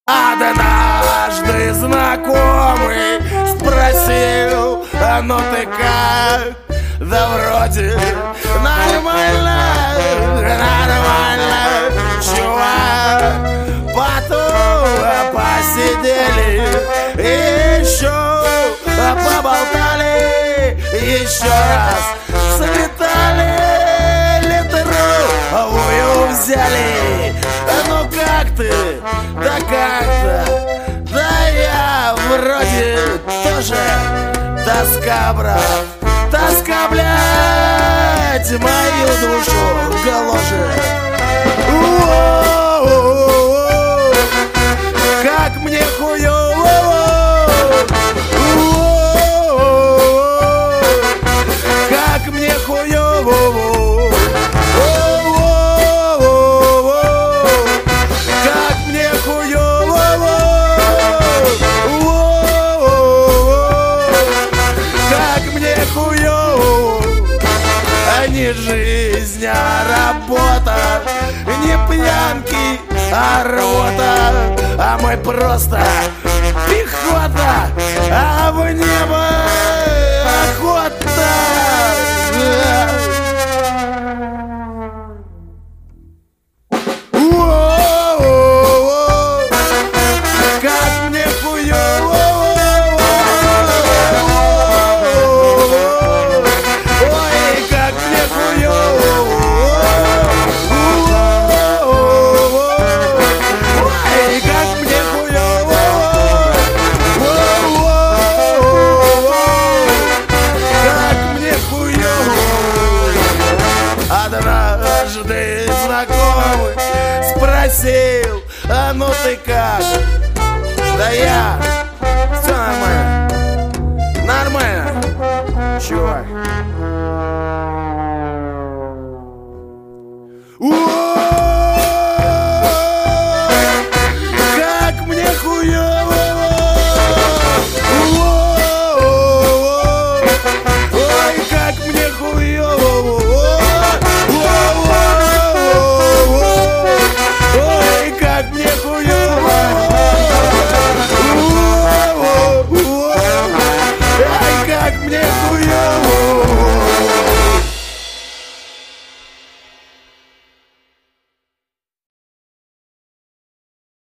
Однажды знакомый спросил: а ну ты как? Да вроде нормально, нормально, чувак. Потом посидели, еще поболтали, еще раз слетали, литровую взяли. Ну как ты? Да как-то. Да я вроде тоже тоска, брат. Тоска, блядь, мою душу гложет. Как мне хуёво, как мне хуёво, как мне хуёво, как мне хуёво. А не жизнь, а работа, не пьянки, а рота. А мы просто пехота, а в небо охота. Как мне хуёво, ой, как мне хуёво, ой, как мне хуёво, как мне хуёво. Однажды знакомый спросил: а ну ты как? Да я, все нормально, нормально, чувак. О!